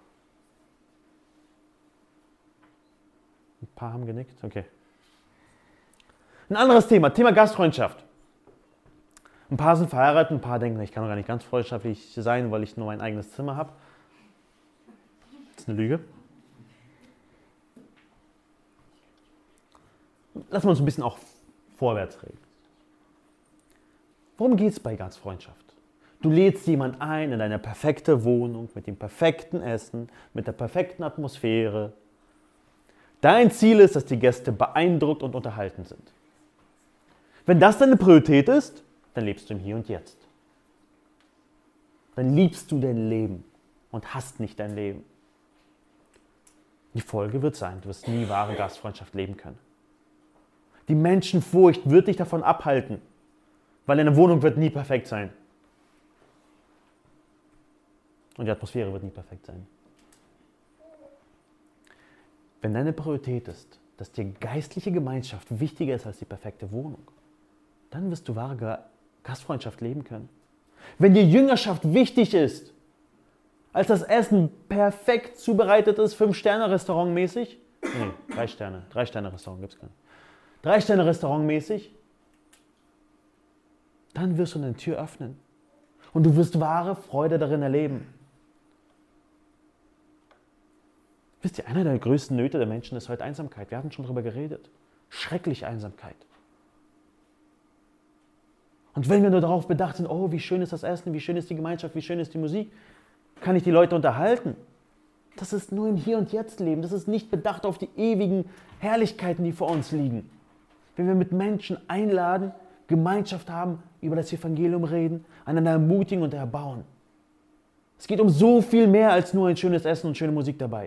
Ein paar haben genickt? Okay. Ein anderes Thema Gastfreundschaft. Ein paar sind verheiratet, ein paar denken, ich kann doch gar nicht ganz freundschaftlich sein, weil ich nur mein eigenes Zimmer habe. Das ist eine Lüge. Lassen wir uns ein bisschen auch vorwärts reden. Worum geht es bei Gastfreundschaft? Du lädst jemanden ein in deine perfekte Wohnung, mit dem perfekten Essen, mit der perfekten Atmosphäre. Dein Ziel ist, dass die Gäste beeindruckt und unterhalten sind. Wenn das deine Priorität ist, dann lebst du im Hier und Jetzt. Dann liebst du dein Leben und hasst nicht dein Leben. Die Folge wird sein, du wirst nie wahre Gastfreundschaft leben können. Die Menschenfurcht wird dich davon abhalten, Weil eine Wohnung wird nie perfekt sein. Und die Atmosphäre wird nie perfekt sein. Wenn deine Priorität ist, dass dir geistliche Gemeinschaft wichtiger ist als die perfekte Wohnung, dann wirst du wahre Gastfreundschaft leben können. Wenn dir Jüngerschaft wichtig ist, als das Essen perfekt zubereitet ist, 5-Sterne-Restaurant mäßig, nee, 3-Sterne-Restaurant gibt es gar nicht. 3-Sterne-Restaurant mäßig, dann wirst du eine Tür öffnen. Und du wirst wahre Freude darin erleben. Wisst ihr, einer der größten Nöte der Menschen ist heute Einsamkeit. Wir hatten schon darüber geredet. Schreckliche Einsamkeit. Und wenn wir nur darauf bedacht sind, oh, wie schön ist das Essen, wie schön ist die Gemeinschaft, wie schön ist die Musik, kann ich die Leute unterhalten. Das ist nur im Hier und Jetzt leben. Das ist nicht bedacht auf die ewigen Herrlichkeiten, die vor uns liegen. Wenn wir mit Menschen einladen, Gemeinschaft haben, über das Evangelium reden, einander ermutigen und erbauen. Es geht um so viel mehr als nur ein schönes Essen und schöne Musik dabei.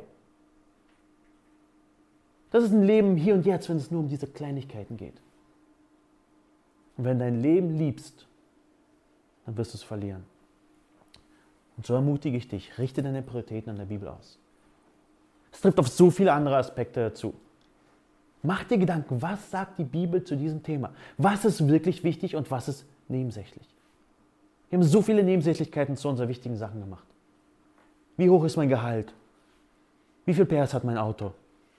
Das ist ein Leben hier und jetzt, wenn es nur um diese Kleinigkeiten geht. Und wenn du dein Leben liebst, dann wirst du es verlieren. Und so ermutige ich dich, richte deine Prioritäten an der Bibel aus. Es trifft auf so viele andere Aspekte dazu. Mach dir Gedanken, was sagt die Bibel zu diesem Thema? Was ist wirklich wichtig und was ist nebensächlich? Wir haben so viele Nebensächlichkeiten zu unseren wichtigen Sachen gemacht. Wie hoch ist mein Gehalt? Wie viel PS hat mein Auto?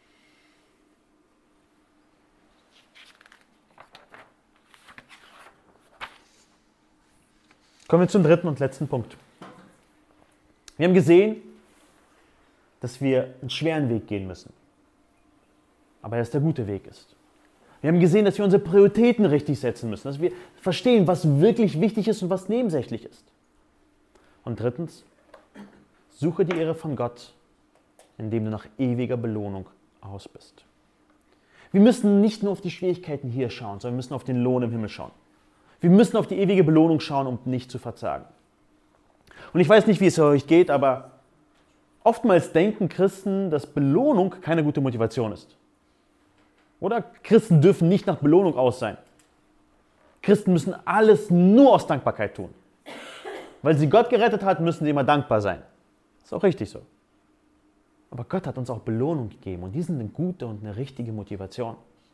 Kommen wir zum dritten und letzten Punkt. Wir haben gesehen, dass wir einen schweren Weg gehen müssen, aber dass der gute Weg ist. Wir haben gesehen, dass wir unsere Prioritäten richtig setzen müssen, dass wir verstehen, was wirklich wichtig ist und was nebensächlich ist. Und drittens, suche die Ehre von Gott, indem du nach ewiger Belohnung aus bist. Wir müssen nicht nur auf die Schwierigkeiten hier schauen, sondern wir müssen auf den Lohn im Himmel schauen. Wir müssen auf die ewige Belohnung schauen, um nicht zu verzagen. Und ich weiß nicht, wie es euch geht, aber oftmals denken Christen, dass Belohnung keine gute Motivation ist. Oder Christen dürfen nicht nach Belohnung aus sein. Christen müssen alles nur aus Dankbarkeit tun. Weil sie Gott gerettet hat, müssen sie immer dankbar sein. Ist auch richtig so. Aber Gott hat uns auch Belohnung gegeben und die sind eine gute und eine richtige Motivation.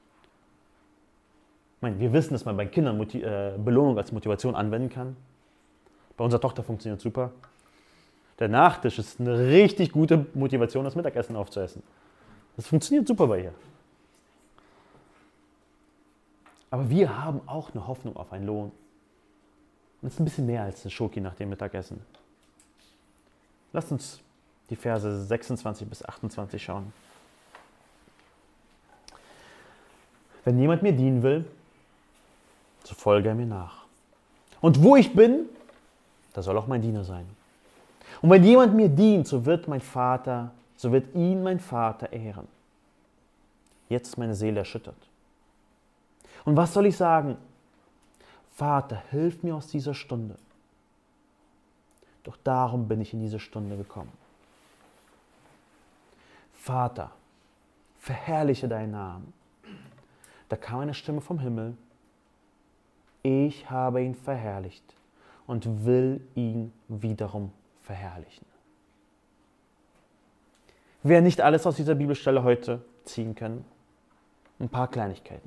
Ich meine, wir wissen, dass man bei Kindern Belohnung als Motivation anwenden kann. Bei unserer Tochter funktioniert es super. Der Nachtisch ist eine richtig gute Motivation, das Mittagessen aufzuessen. Das funktioniert super bei ihr. Aber wir haben auch eine Hoffnung auf einen Lohn. Und das ist ein bisschen mehr als eine Schoki nach dem Mittagessen. Lasst uns die Verse 26 bis 28 schauen. Wenn jemand mir dienen will, so folge er mir nach. Und wo ich bin, da soll auch mein Diener sein. Und wenn jemand mir dient, so wird ihn mein Vater ehren. Jetzt ist meine Seele erschüttert. Und was soll ich sagen? Vater, hilf mir aus dieser Stunde. Doch darum bin ich in diese Stunde gekommen. Vater, verherrliche deinen Namen. Da kam eine Stimme vom Himmel. Ich habe ihn verherrlicht und will ihn wiederum verherrlichen. Wir werden nicht alles aus dieser Bibelstelle heute ziehen können. Ein paar Kleinigkeiten.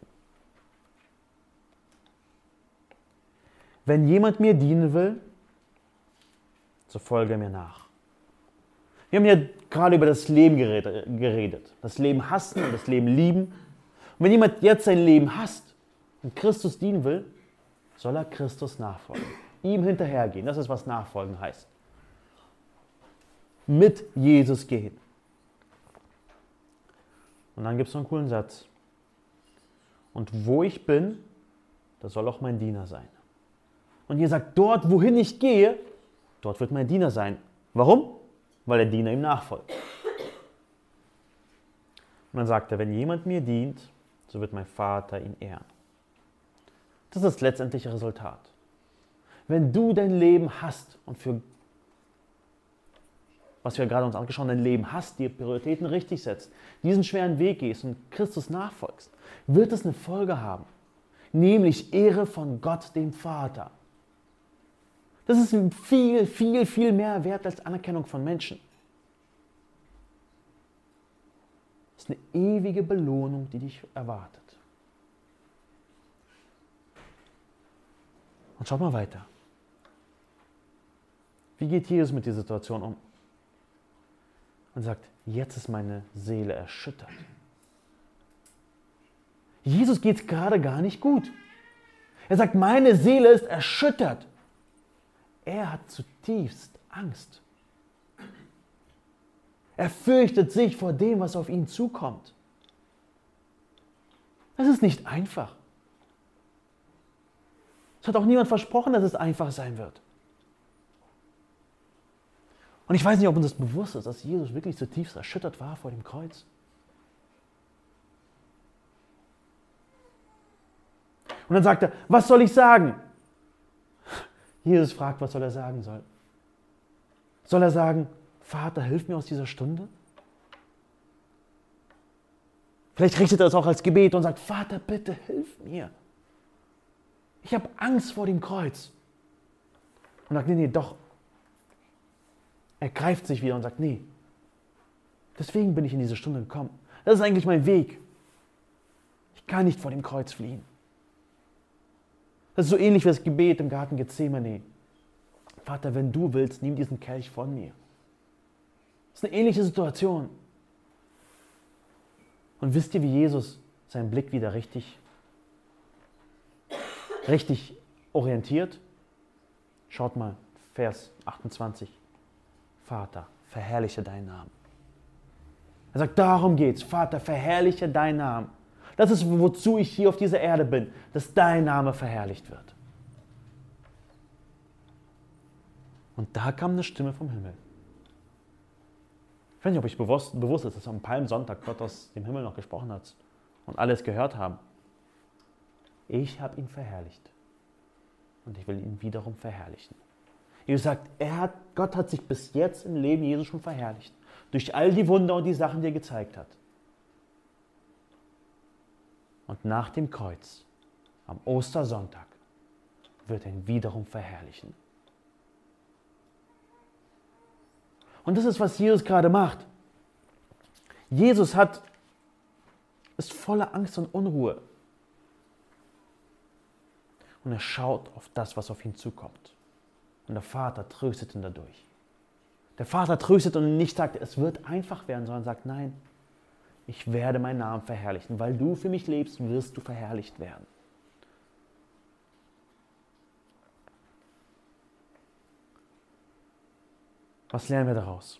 Wenn jemand mir dienen will, so folge mir nach. Wir haben ja gerade über das Leben geredet. Das Leben hassen und das Leben lieben. Und wenn jemand jetzt sein Leben hasst und Christus dienen will, soll er Christus nachfolgen. Ihm hinterhergehen. Das ist, was nachfolgen heißt. Mit Jesus gehen. Und dann gibt es noch einen coolen Satz. Und wo ich bin, da soll auch mein Diener sein. Und ihr sagt, dort, wohin ich gehe, dort wird mein Diener sein. Warum? Weil der Diener ihm nachfolgt. Und dann sagt er, wenn jemand mir dient, so wird mein Vater ihn ehren. Das ist das letztendliche Resultat. Wenn du dein Leben hast und für, was wir gerade uns angeschaut haben, dein Leben hast, die Prioritäten richtig setzt, diesen schweren Weg gehst und Christus nachfolgst, wird es eine Folge haben. nämlich Ehre von Gott, dem Vater. Das ist viel, viel, viel mehr wert als Anerkennung von Menschen. Das ist eine ewige Belohnung, die dich erwartet. Und schaut mal weiter. Wie geht Jesus mit dieser Situation um? Und sagt, jetzt ist meine Seele erschüttert. Jesus geht es gerade gar nicht gut. Er sagt, meine Seele ist erschüttert. Er hat zutiefst Angst. Er fürchtet sich vor dem, was auf ihn zukommt. Das ist nicht einfach. Es hat auch niemand versprochen, dass es einfach sein wird. Und ich weiß nicht, ob uns das bewusst ist, dass Jesus wirklich zutiefst erschüttert war vor dem Kreuz. Und dann sagt er, was soll ich sagen? Jesus fragt, was soll er sagen soll. Soll er sagen, Vater, hilf mir aus dieser Stunde? Vielleicht richtet er es auch als Gebet und sagt, Vater, bitte hilf mir. Ich habe Angst vor dem Kreuz. Und sagt, nee, doch. Er greift sich wieder und sagt, nee, deswegen bin ich in diese Stunde gekommen. Das ist eigentlich mein Weg. Ich kann nicht vor dem Kreuz fliehen. Das ist so ähnlich wie das Gebet im Garten Gethsemane. Vater, wenn du willst, nimm diesen Kelch von mir. Das ist eine ähnliche Situation. Und wisst ihr, wie Jesus seinen Blick wieder richtig orientiert? Schaut mal, Vers 28. Vater, verherrliche deinen Namen. Er sagt, darum geht's. Vater, verherrliche deinen Namen. Das ist, wozu ich hier auf dieser Erde bin, dass dein Name verherrlicht wird. Und da kam eine Stimme vom Himmel. Ich weiß nicht, ob euch bewusst ist, dass am Palmsonntag Gott aus dem Himmel noch gesprochen hat und alles gehört haben. Ich habe ihn verherrlicht und ich will ihn wiederum verherrlichen. Jesus sagt, Gott hat sich bis jetzt im Leben Jesus schon verherrlicht. Durch all die Wunder und die Sachen, die er gezeigt hat. Und nach dem Kreuz, am Ostersonntag, wird er ihn wiederum verherrlichen. Und das ist, was Jesus gerade macht. Jesus ist voller Angst und Unruhe. Und er schaut auf das, was auf ihn zukommt. Und der Vater tröstet ihn dadurch. Der Vater tröstet und nicht sagt, es wird einfach werden, sondern sagt, nein, ich werde meinen Namen verherrlichen. Weil du für mich lebst, wirst du verherrlicht werden. Was lernen wir daraus?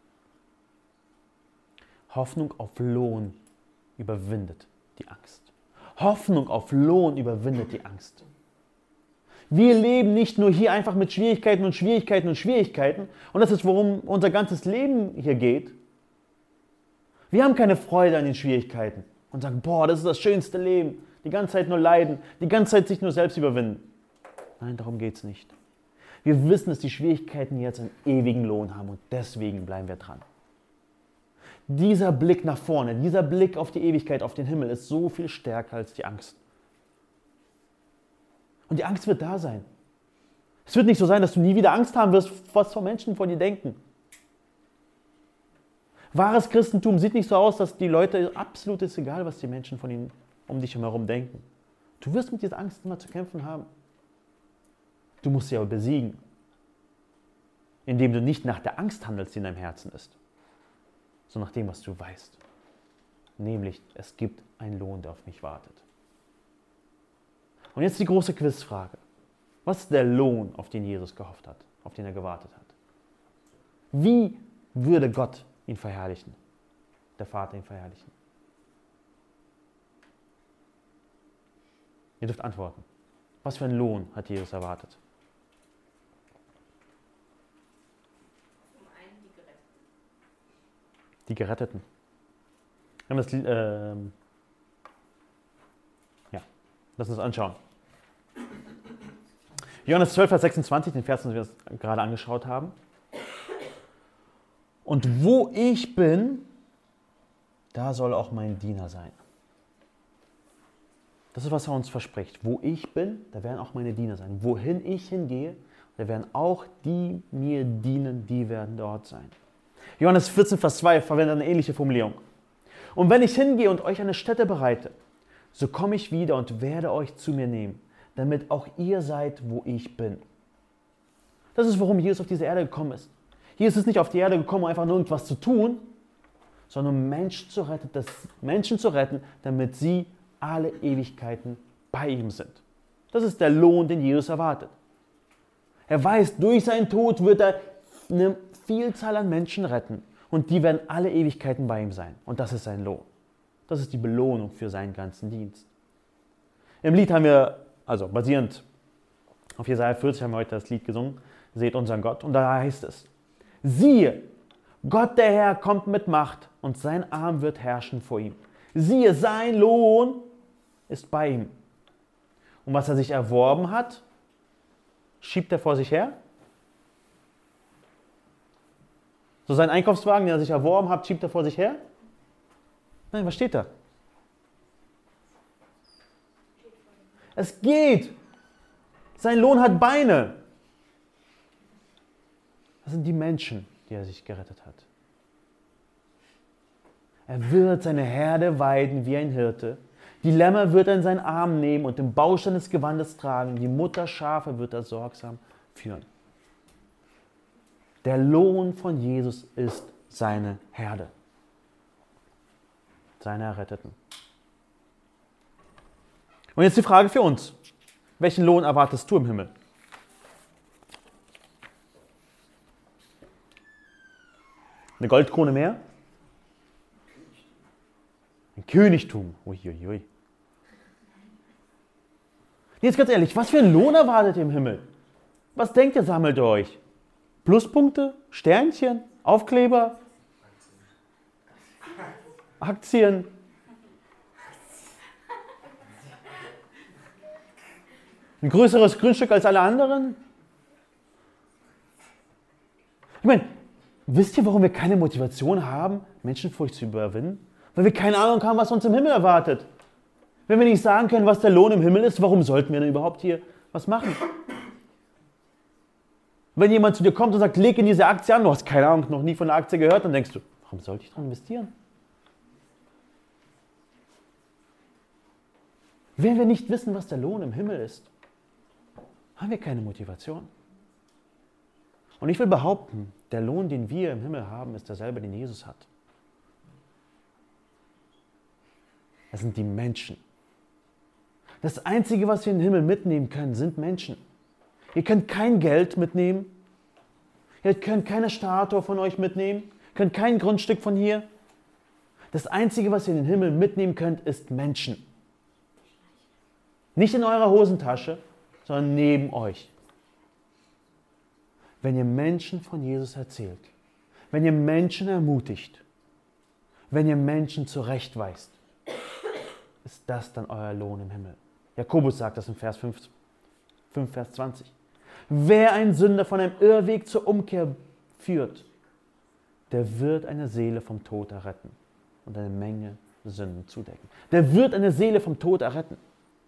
Hoffnung auf Lohn überwindet die Angst. Hoffnung auf Lohn überwindet die Angst. Wir leben nicht nur hier einfach mit Schwierigkeiten und Schwierigkeiten und Schwierigkeiten. Und das ist, worum unser ganzes Leben hier geht. Wir haben keine Freude an den Schwierigkeiten und sagen, boah, das ist das schönste Leben. Die ganze Zeit nur leiden, die ganze Zeit sich nur selbst überwinden. Nein, darum geht es nicht. Wir wissen, dass die Schwierigkeiten jetzt einen ewigen Lohn haben und deswegen bleiben wir dran. Dieser Blick nach vorne, dieser Blick auf die Ewigkeit, auf den Himmel ist so viel stärker als die Angst. Und die Angst wird da sein. Es wird nicht so sein, dass du nie wieder Angst haben wirst, was von Menschen von dir denken. Wahres Christentum sieht nicht so aus, dass die Leute, absolut ist egal, was die Menschen von ihnen um dich herum denken. Du wirst mit dieser Angst immer zu kämpfen haben. Du musst sie aber besiegen, indem du nicht nach der Angst handelst, die in deinem Herzen ist, sondern nach dem, was du weißt. Nämlich, es gibt einen Lohn, der auf mich wartet. Und jetzt die große Quizfrage. Was ist der Lohn, auf den Jesus gehofft hat, auf den er gewartet hat? Wie würde Gott ihn verherrlichen? Der Vater ihn verherrlichen? Ihr dürft antworten. Was für einen Lohn hat Jesus erwartet? Zum einen die Geretteten. Die Geretteten. Lass uns anschauen. Johannes 12, Vers 26, den Vers, den wir uns gerade angeschaut haben. Und wo ich bin, da soll auch mein Diener sein. Das ist, was er uns verspricht. Wo ich bin, da werden auch meine Diener sein. Wohin ich hingehe, da werden auch die mir dienen, die werden dort sein. Johannes 14, Vers 2 verwendet eine ähnliche Formulierung. Und wenn ich hingehe und euch eine Stätte bereite, so komme ich wieder und werde euch zu mir nehmen, damit auch ihr seid, wo ich bin. Das ist, warum Jesus auf diese Erde gekommen ist. Jesus ist nicht auf die Erde gekommen, um einfach nur irgendwas zu tun, sondern um Menschen zu retten, damit sie alle Ewigkeiten bei ihm sind. Das ist der Lohn, den Jesus erwartet. Er weiß, durch seinen Tod wird er eine Vielzahl an Menschen retten und die werden alle Ewigkeiten bei ihm sein. Und das ist sein Lohn. Das ist die Belohnung für seinen ganzen Dienst. Im Lied haben wir, also basierend auf Jesaja 40 haben wir heute das Lied gesungen, Seht unseren Gott. Und da heißt es, siehe, Gott der Herr kommt mit Macht und sein Arm wird herrschen vor ihm. Siehe, sein Lohn ist bei ihm. Und was er sich erworben hat, schiebt er vor sich her. So seinen Einkaufswagen, den er sich erworben hat, schiebt er vor sich her. Nein, was steht da? Es geht. Sein Lohn hat Beine. Das sind die Menschen, die er sich gerettet hat. Er wird seine Herde weiden wie ein Hirte. Die Lämmer wird er in seinen Arm nehmen und den Baustein des Gewandes tragen. Die Mutterschafe wird er sorgsam führen. Der Lohn von Jesus ist seine Herde. Seine Erretteten. Und jetzt die Frage für uns. Welchen Lohn erwartest du im Himmel? Eine Goldkrone mehr? Ein Königtum. Uiuiui. Jetzt ganz ehrlich, was für einen Lohn erwartet ihr im Himmel? Was denkt ihr, sammelt ihr euch? Pluspunkte? Sternchen? Aufkleber? Aktien? Ein größeres Grundstück als alle anderen? Ich meine, wisst ihr, warum wir keine Motivation haben, Menschenfurcht zu überwinden? Weil wir keine Ahnung haben, was uns im Himmel erwartet. Wenn wir nicht sagen können, was der Lohn im Himmel ist, warum sollten wir denn überhaupt hier was machen? Wenn jemand zu dir kommt und sagt, leg in diese Aktie an, du hast keine Ahnung, noch nie von der Aktie gehört, dann denkst du, warum sollte ich daran investieren? Wenn wir nicht wissen, was der Lohn im Himmel ist, haben wir keine Motivation. Und ich will behaupten, der Lohn, den wir im Himmel haben, ist derselbe, den Jesus hat. Das sind die Menschen. Das Einzige, was wir in den Himmel mitnehmen können, sind Menschen. Ihr könnt kein Geld mitnehmen. Ihr könnt keine Statue von euch mitnehmen. Ihr könnt kein Grundstück von hier. Das Einzige, was ihr in den Himmel mitnehmen könnt, ist Menschen. Nicht in eurer Hosentasche, sondern neben euch. Wenn ihr Menschen von Jesus erzählt, wenn ihr Menschen ermutigt, wenn ihr Menschen zurechtweist, ist das dann euer Lohn im Himmel. Jakobus sagt das in Vers 5, Vers 20. Wer einen Sünder von einem Irrweg zur Umkehr führt, der wird eine Seele vom Tod erretten und eine Menge Sünden zudecken. Der wird eine Seele vom Tod erretten.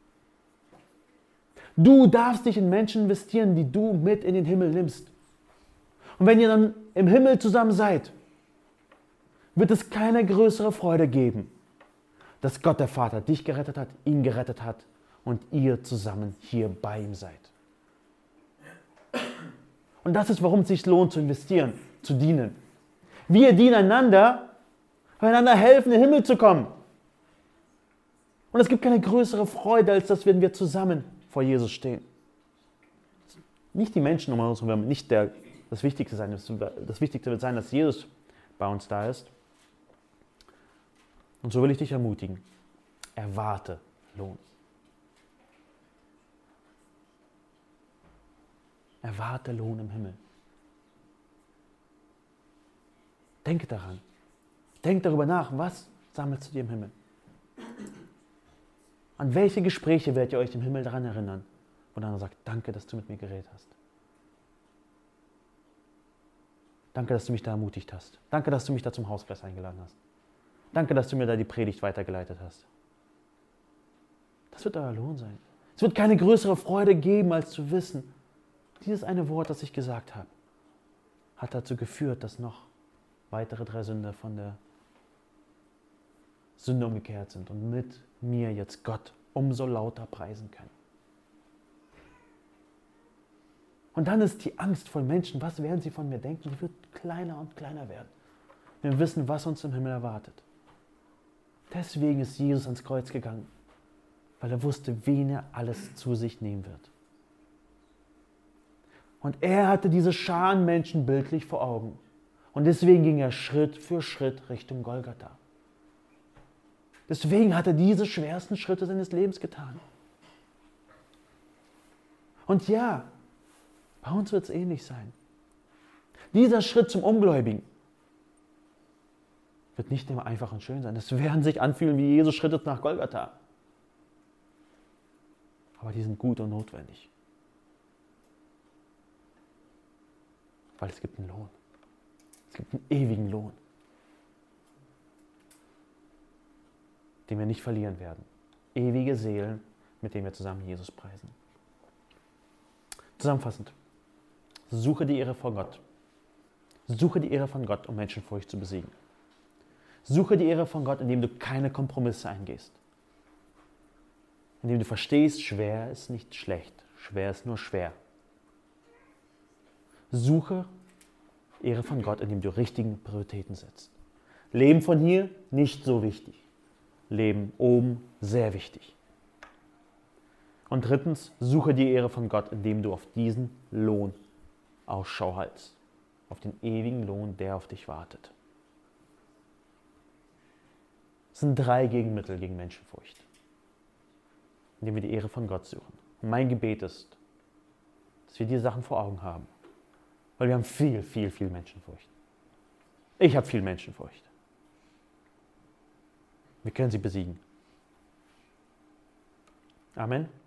Du darfst dich in Menschen investieren, die du mit in den Himmel nimmst. Und wenn ihr dann im Himmel zusammen seid, wird es keine größere Freude geben, dass Gott der Vater dich gerettet hat, ihn gerettet hat und ihr zusammen hier bei ihm seid. Und das ist, warum es sich lohnt zu investieren, zu dienen. Wir dienen einander helfen, in den Himmel zu kommen. Und es gibt keine größere Freude, als dass wenn wir zusammen vor Jesus stehen. Nicht die Menschen um uns herum, nicht das Wichtigste sein. Das Wichtigste wird sein, dass Jesus bei uns da ist. Und so will ich dich ermutigen. Erwarte Lohn. Erwarte Lohn im Himmel. Denke daran. Denk darüber nach, was sammelst du dir im Himmel? An welche Gespräche werdet ihr euch im Himmel daran erinnern, wo dann sagt, danke, dass du mit mir geredet hast. Danke, dass du mich da ermutigt hast. Danke, dass du mich da zum Hauskreis eingeladen hast. Danke, dass du mir da die Predigt weitergeleitet hast. Das wird euer Lohn sein. Es wird keine größere Freude geben, als zu wissen, dieses eine Wort, das ich gesagt habe, hat dazu geführt, dass noch weitere 3 Sünder von der Sünde umgekehrt sind und mit mir jetzt Gott umso lauter preisen können. Und dann ist die Angst vor Menschen, was werden sie von mir denken, die wird kleiner und kleiner werden. Wir wissen, was uns im Himmel erwartet. Deswegen ist Jesus ans Kreuz gegangen, weil er wusste, wen er alles zu sich nehmen wird. Und er hatte diese Scharen Menschen bildlich vor Augen. Und deswegen ging er Schritt für Schritt Richtung Golgatha. Deswegen hat er diese schwersten Schritte seines Lebens getan. Und ja, bei uns wird es ähnlich sein. Dieser Schritt zum Ungläubigen wird nicht immer einfach und schön sein. Es werden sich anfühlen wie Jesus Schritte nach Golgatha. Aber die sind gut und notwendig. Weil es gibt einen Lohn. Es gibt einen ewigen Lohn, den wir nicht verlieren werden. Ewige Seelen, mit denen wir zusammen Jesus preisen. Zusammenfassend, suche die Ehre vor Gott. Suche die Ehre von Gott, um Menschenfurcht zu besiegen. Suche die Ehre von Gott, indem du keine Kompromisse eingehst. Indem du verstehst, schwer ist nicht schlecht, schwer ist nur schwer. Suche Ehre von Gott, indem du richtigen Prioritäten setzt. Leben von hier, nicht so wichtig. Leben oben, sehr wichtig. Und drittens, suche die Ehre von Gott, indem du auf diesen Lohn Ausschau hältst. Auf den ewigen Lohn, der auf dich wartet. Es sind 3 Gegenmittel gegen Menschenfurcht, indem wir die Ehre von Gott suchen. Und mein Gebet ist, dass wir diese Sachen vor Augen haben. Weil wir haben viel Menschenfurcht. Ich habe viel Menschenfurcht. Wir können sie besiegen. Amen.